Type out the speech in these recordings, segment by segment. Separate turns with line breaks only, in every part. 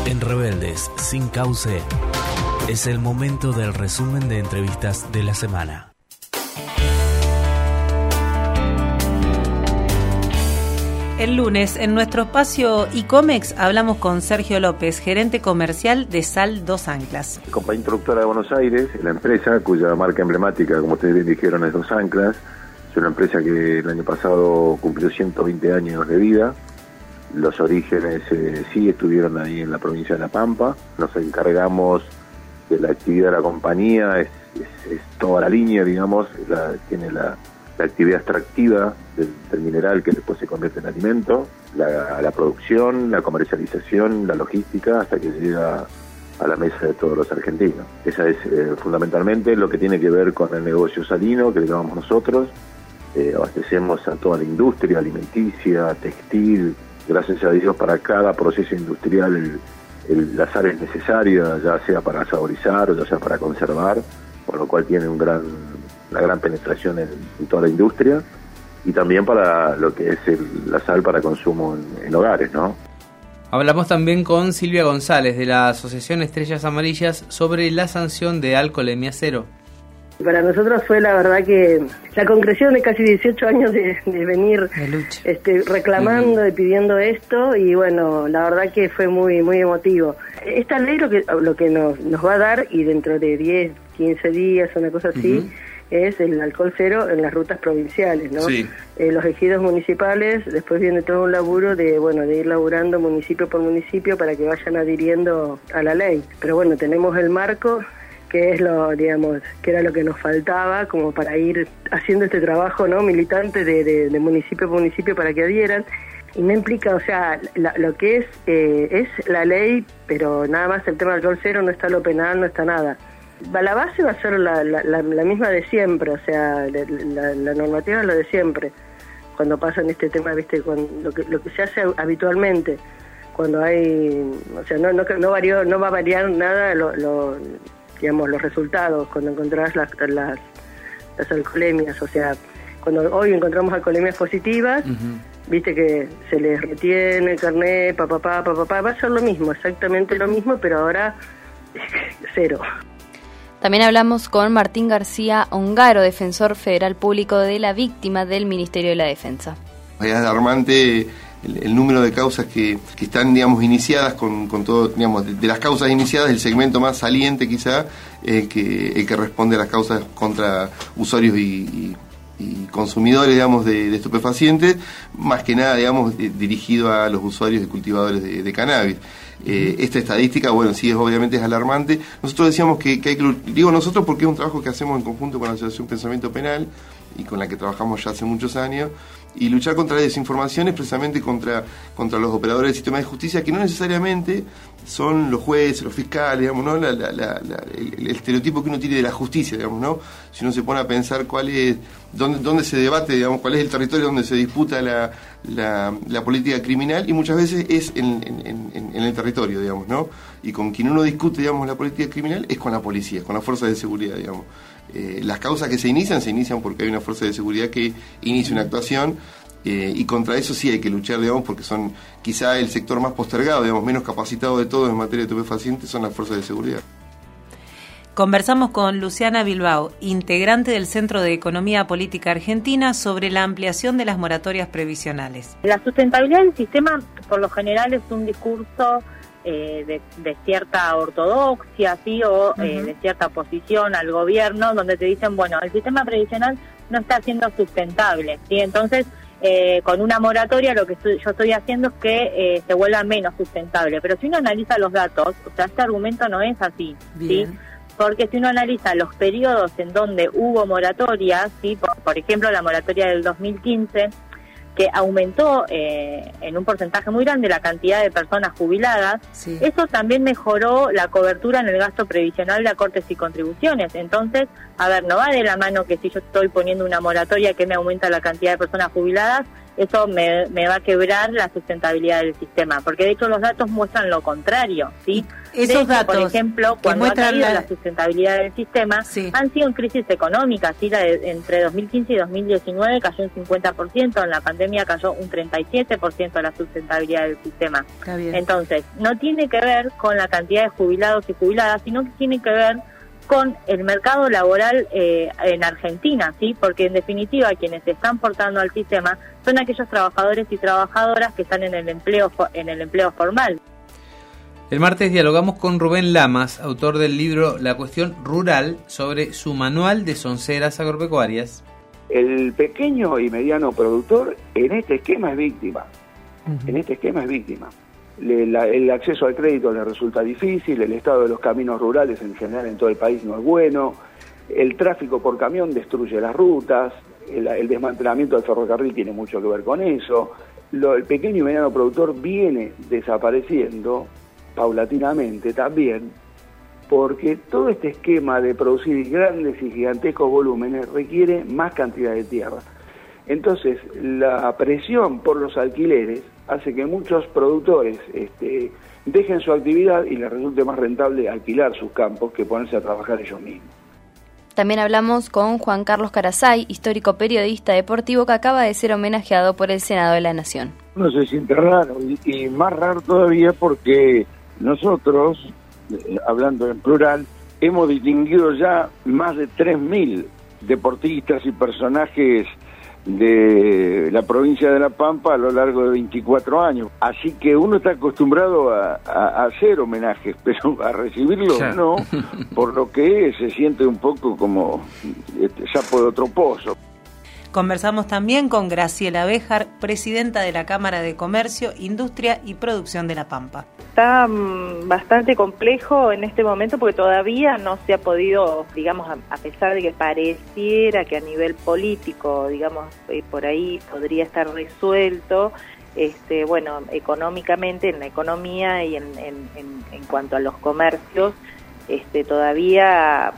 En Rebeldes sin Cauce es el momento del resumen de entrevistas de la semana.
El lunes, en nuestro espacio iComex, hablamos con Sergio López, gerente comercial de Sal Dos Anclas.
Compañía introductora de Buenos Aires, la empresa cuya marca emblemática, como ustedes bien dijeron, es Dos Anclas. Es una empresa que el año pasado cumplió 120 años de vida. Los orígenes sí estuvieron ahí en la provincia de La Pampa. Nos encargamos de la actividad de la compañía, es toda la línea, digamos, tiene la actividad extractiva del mineral que después se convierte en alimento, la producción, la comercialización, la logística, hasta que llega a la mesa de todos los argentinos. Esa es fundamentalmente lo que tiene que ver con el negocio salino que le llamamos nosotros. Abastecemos a toda la industria alimenticia, textil. Gracias a Dios, para cada proceso industrial la sal es necesaria, ya sea para saborizar o ya sea para conservar, por lo cual tiene una gran penetración en toda la industria, y también para lo que es la sal para consumo en hogares, ¿no?
Hablamos también con Silvia González de la Asociación Estrellas Amarillas sobre la sanción de alcoholemia cero.
Para nosotros fue la verdad que la concreción de casi 18 años de venir reclamando y pidiendo esto, y bueno, la verdad que fue muy muy emotivo. Esta ley lo que nos va a dar, y dentro de 10, 15 días, una cosa así, es el alcohol cero en las rutas provinciales, ¿no? Sí. Los ejidos municipales, después viene todo un laburo de ir laburando municipio por municipio para que vayan adhiriendo a la ley. Pero bueno, tenemos el marco, que es que era lo que nos faltaba como para ir haciendo este trabajo, ¿no?, militante de municipio por municipio para que adhieran. Y me implica, o sea, lo que es la ley, pero nada más el tema del alcohol cero, no está lo penal, no está nada. La base va a ser la misma de siempre, o sea, la normativa es lo de siempre. Cuando pasan este tema, ¿viste? Lo que se hace habitualmente, cuando hay, o sea, no va a variar nada los resultados cuando encontrás las alcoholemias. O sea, cuando hoy encontramos alcoholemias positivas, viste que se les retiene el carnet, va a ser lo mismo, exactamente lo mismo, pero ahora cero.
También hablamos con Martín García Ongaro, defensor federal público de la víctima del Ministerio de la Defensa.
Es alarmante el número de causas que están, digamos, iniciadas con todo, digamos, de las causas iniciadas, el segmento más saliente quizá, el que responde a las causas contra usuarios y consumidores, digamos, de estupefacientes, más que nada, digamos, dirigido a los usuarios y cultivadores de cannabis. Esta estadística, bueno, sí, obviamente es alarmante. Nosotros decíamos que hay que, digo nosotros porque es un trabajo que hacemos en conjunto con la Asociación Pensamiento Penal y con la que trabajamos ya hace muchos años, y luchar contra la desinformación es precisamente contra los operadores del sistema de justicia, que no necesariamente son los jueces, los fiscales, digamos, ¿no? El estereotipo que uno tiene de la justicia, digamos, ¿no? Si uno se pone a pensar dónde se debate, digamos, cuál es el territorio donde se disputa la política criminal, y muchas veces es en el territorio, digamos, ¿no? Y con quien uno discute, digamos, la política criminal es con la policía, con las fuerzas de seguridad, digamos. Las causas que se inician porque hay una fuerza de seguridad que inicia una actuación, y contra eso sí hay que luchar, digamos, porque son quizá el sector más postergado, digamos, menos capacitado de todo en materia de estupefacientes, son las fuerzas de seguridad.
Conversamos con Luciana Bilbao, integrante del Centro de Economía Política Argentina, sobre la ampliación de las moratorias previsionales.
La sustentabilidad del sistema, por lo general, es un discurso de cierta ortodoxia, ¿sí? O de cierta oposición al gobierno, donde te dicen, bueno, el sistema previsional no está siendo sustentable, ¿sí? Entonces, con una moratoria lo que yo estoy haciendo es que se vuelva menos sustentable. Pero si uno analiza los datos, o sea, este argumento no es así, ¿sí? Porque si uno analiza los periodos en donde hubo moratorias, ¿sí? Por ejemplo, la moratoria del 2015, que aumentó en un porcentaje muy grande la cantidad de personas jubiladas, sí. Eso también mejoró la cobertura en el gasto previsional de aportes y contribuciones. Entonces, a ver, no va de la mano que si yo estoy poniendo una moratoria que me aumenta la cantidad de personas jubiladas, eso me va a quebrar la sustentabilidad del sistema, porque de hecho los datos muestran lo contrario, ¿sí?
Esos datos,
por ejemplo, cuando ha caído la sustentabilidad del sistema, han sido en crisis económicas, ¿sí? Entre 2015 y 2019 cayó un 50%, en la pandemia cayó un 37% la sustentabilidad del sistema. Entonces, no tiene que ver con la cantidad de jubilados y jubiladas, sino que tiene que ver con el mercado laboral en Argentina, ¿sí? Porque en definitiva quienes se están portando al sistema son aquellos trabajadores y trabajadoras que están en el empleo formal.
El martes dialogamos con Rubén Lamas, autor del libro La cuestión rural, sobre su manual de sonceras agropecuarias.
El pequeño y mediano productor en este esquema es víctima. El acceso al crédito le resulta difícil, el estado de los caminos rurales en general en todo el país no es bueno, el tráfico por camión destruye las rutas, el desmantelamiento del ferrocarril tiene mucho que ver con eso, el pequeño y mediano productor viene desapareciendo paulatinamente también, porque todo este esquema de producir grandes y gigantescos volúmenes requiere más cantidad de tierra. Entonces, la presión por los alquileres hace que muchos productores dejen su actividad y les resulte más rentable alquilar sus campos que ponerse a trabajar ellos mismos.
También hablamos con Juan Carlos Carasay, histórico periodista deportivo que acaba de ser homenajeado por el Senado de la Nación.
No se siente raro, y más raro todavía porque nosotros, hablando en plural, hemos distinguido ya más de 3.000 deportistas y personajes de la provincia de La Pampa a lo largo de 24 años. Así que uno está acostumbrado a hacer homenajes, pero a recibirlos no, por lo que se siente un poco como sapo de otro pozo.
Conversamos también con Graciela Béjar, presidenta de la Cámara de Comercio, Industria y Producción de La Pampa.
Está bastante complejo en este momento porque todavía no se ha podido, digamos, a pesar de que pareciera que a nivel político, digamos, por ahí podría estar resuelto, bueno, económicamente, en la economía y en cuanto a los comercios, todavía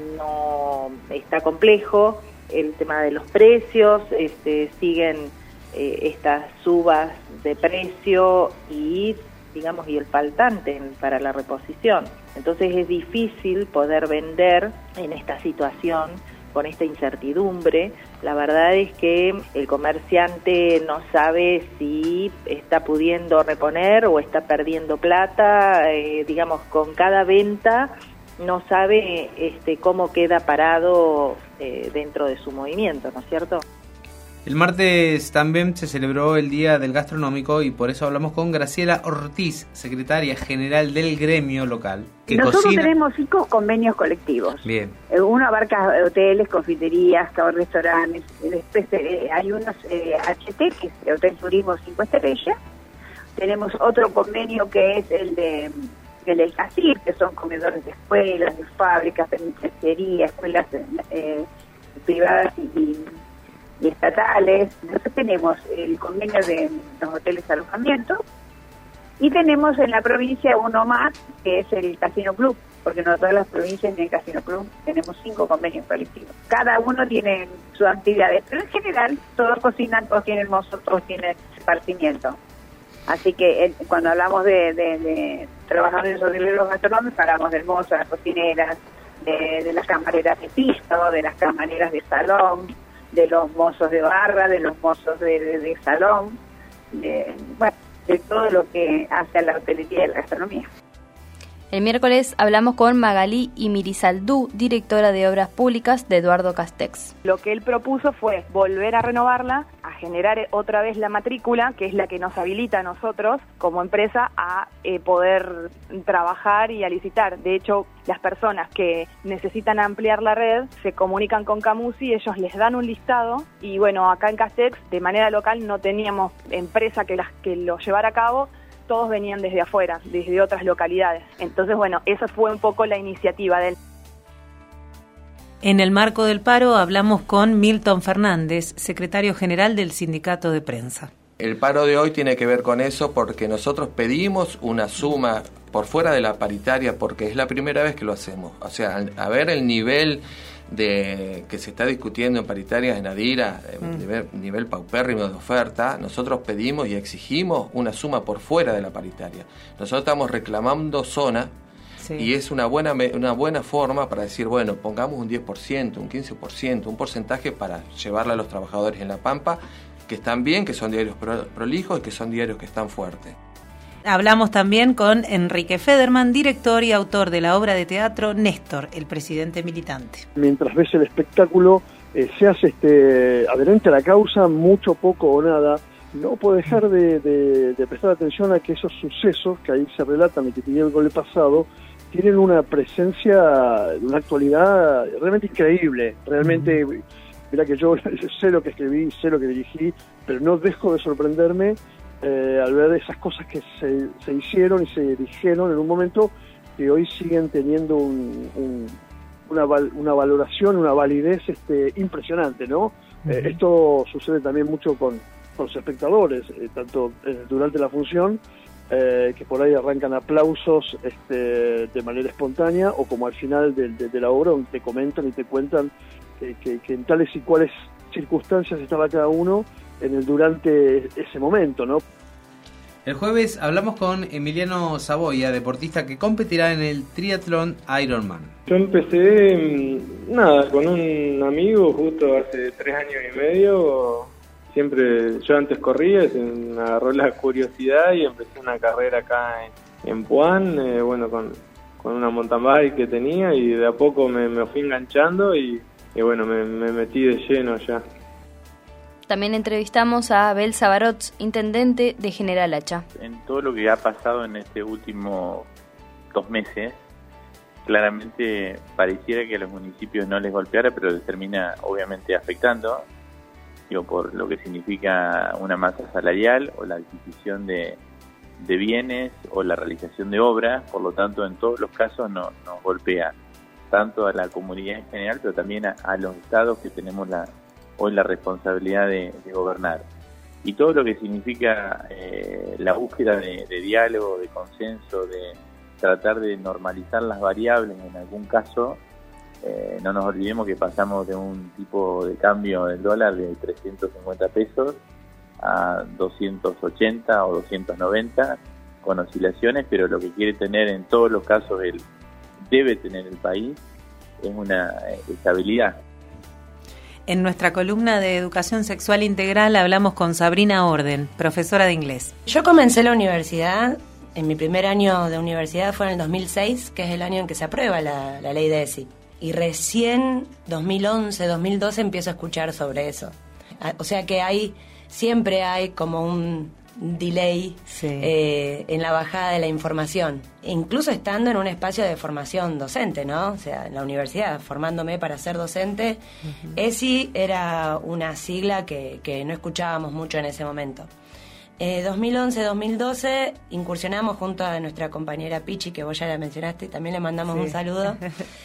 no está complejo. El tema de los precios, siguen estas subas de precio y, digamos, y el faltante para la reposición. Entonces es difícil poder vender en esta situación, con esta incertidumbre. La verdad es que el comerciante no sabe si está pudiendo reponer o está perdiendo plata, digamos, con cada venta no sabe cómo queda parado dentro de su movimiento, ¿no es cierto?
El martes también se celebró el Día del Gastronómico y por eso hablamos con Graciela Ortiz, secretaria general del gremio local.
Nosotros tenemos 5 convenios colectivos.
Bien.
Uno abarca hoteles, confiterías, restaurantes. Después hay unos HT, que es Hotel Turismo 5 Estrellas. Tenemos otro convenio que es el del CACIR, que son comedores de escuelas, de fábricas, penitenciarías, escuelas privadas y estatales. Después tenemos el convenio de los hoteles de alojamiento y tenemos en la provincia uno más, que es el Casino Club, porque no todas las provincias tienen Casino Club, tenemos 5 convenios colectivos. Cada uno tiene sus actividades, pero en general todos cocinan, todos tienen mozo, todos tienen esparcimiento. Así que cuando hablamos de trabajadores hoteleros gastronómicos, hablamos del mozo, de las cocineras, de las camareras de piso, de las camareras de salón, de los mozos de barra, de los mozos de salón, de todo lo que hace a la hotelería y la gastronomía.
El miércoles hablamos con Magalí Imirizaldú, directora de Obras Públicas de Eduardo Castex.
Lo que él propuso fue volver a renovarla, a generar otra vez la matrícula, que es la que nos habilita a nosotros como empresa a poder trabajar y a licitar. De hecho, las personas que necesitan ampliar la red se comunican con Camusi, ellos les dan un listado y bueno, acá en Castex de manera local no teníamos empresa que lo llevara a cabo. Todos venían desde afuera, desde otras localidades. Entonces, bueno, esa fue un poco la iniciativa de él.
En el marco del paro hablamos con Milton Fernández, secretario general del Sindicato de Prensa.
El paro de hoy tiene que ver con eso porque nosotros pedimos una suma por fuera de la paritaria porque es la primera vez que lo hacemos. O sea, a ver el nivel de que se está discutiendo en paritarias en Adira, nivel paupérrimo de oferta, nosotros pedimos y exigimos una suma por fuera de la paritaria. Nosotros estamos reclamando zona, y es una buena forma para decir, bueno, pongamos un 10%, un 15%, un porcentaje para llevarle a los trabajadores en La Pampa, que están bien, que son diarios prolijos y que son diarios que están fuertes.
Hablamos también con Enrique Federman, director y autor de la obra de teatro Néstor, el presidente militante.
Mientras ves el espectáculo, seas adherente a la causa, mucho, poco o nada, no puedo dejar de prestar atención a que esos sucesos que ahí se relatan y que tenían el pasado, tienen una presencia, una actualidad realmente increíble. Realmente, mira que yo sé lo que escribí, sé lo que dirigí, pero no dejo de sorprenderme al ver esas cosas que se hicieron y se dijeron en un momento que hoy siguen teniendo una valoración, una validez impresionante, ¿no? Esto sucede también mucho con los espectadores, tanto durante la función, que por ahí arrancan aplausos de manera espontánea, o como al final de la obra, donde te comentan y te cuentan que en tales y cuales circunstancias estaba cada uno durante ese momento, ¿no?
El jueves hablamos con Emiliano Saboya, deportista que competirá en el triatlón Ironman.
Yo empecé, con un amigo justo hace 3 años y medio. Siempre, yo antes corría, me agarró la curiosidad y empecé una carrera acá en Puan, con una mountain bike que tenía, y de a poco me fui enganchando y bueno, me metí de lleno ya.
También entrevistamos a Abel Sabarots, intendente de General Hacha.
En todo lo que ha pasado en este último 2 meses, claramente pareciera que a los municipios no les golpeara, pero les termina obviamente afectando, por lo que significa una masa salarial o la adquisición de bienes o la realización de obras. Por lo tanto, en todos los casos nos golpea tanto a la comunidad en general, pero también a los estados que tenemos hoy la responsabilidad de gobernar. Y todo lo que significa la búsqueda de diálogo, de consenso, de tratar de normalizar las variables en algún caso. No nos olvidemos que pasamos de un tipo de cambio del dólar de 350 pesos a 280 o 290 con oscilaciones, pero lo que quiere tener en todos los casos, debe tener el país, es una estabilidad.
En nuestra columna de Educación Sexual Integral hablamos con Sabrina Orden, profesora de inglés.
Yo comencé la universidad, en mi primer año de universidad fue en el 2006, que es el año en que se aprueba la ley de ESI. Y recién 2011, 2012 empiezo a escuchar sobre eso. O sea que siempre hay como un delay en la bajada de la información. Incluso estando en un espacio de formación docente, ¿no? O sea, en la universidad, formándome para ser docente, ESI era una sigla que no escuchábamos mucho en ese momento. 2011-2012 incursionamos junto a nuestra compañera Pichi, que vos ya la mencionaste, y también le mandamos un saludo,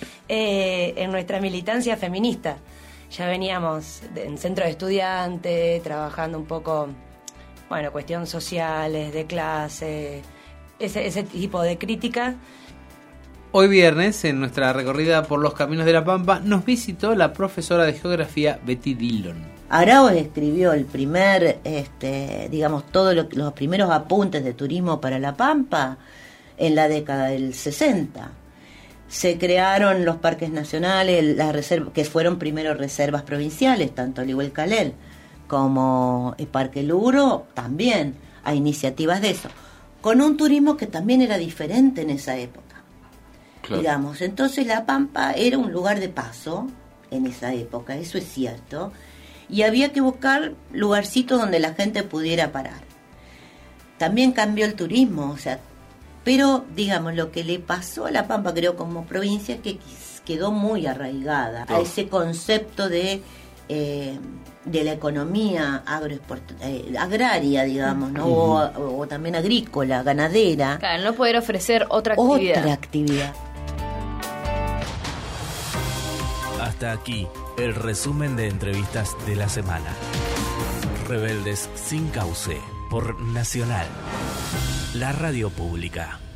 en nuestra militancia feminista. Ya veníamos en centro de estudiantes, trabajando un poco, cuestiones sociales, de clase, ese tipo de crítica.
Hoy viernes, en nuestra recorrida por los caminos de La Pampa, nos visitó la profesora de geografía Betty Dillon.
Arauz escribió el primer, todos los primeros apuntes de turismo para La Pampa en la década del 60. Se crearon los parques nacionales, las reservas, que fueron primero reservas provinciales, tanto el Iguel-Calel como el Parque Lugro, también hay iniciativas de eso, con un turismo que también era diferente en esa época. Claro. Entonces La Pampa era un lugar de paso en esa época, eso es cierto. Y había que buscar lugarcitos donde la gente pudiera parar. También cambió el turismo, pero lo que le pasó a La Pampa, creo, como provincia, es que quedó muy arraigada a ese concepto de la economía agraria, ¿no? O también agrícola, ganadera.
Claro, no poder ofrecer otra actividad.
Hasta aquí el resumen de entrevistas de la semana. Rebeldes sin cauce por Nacional, la radio pública.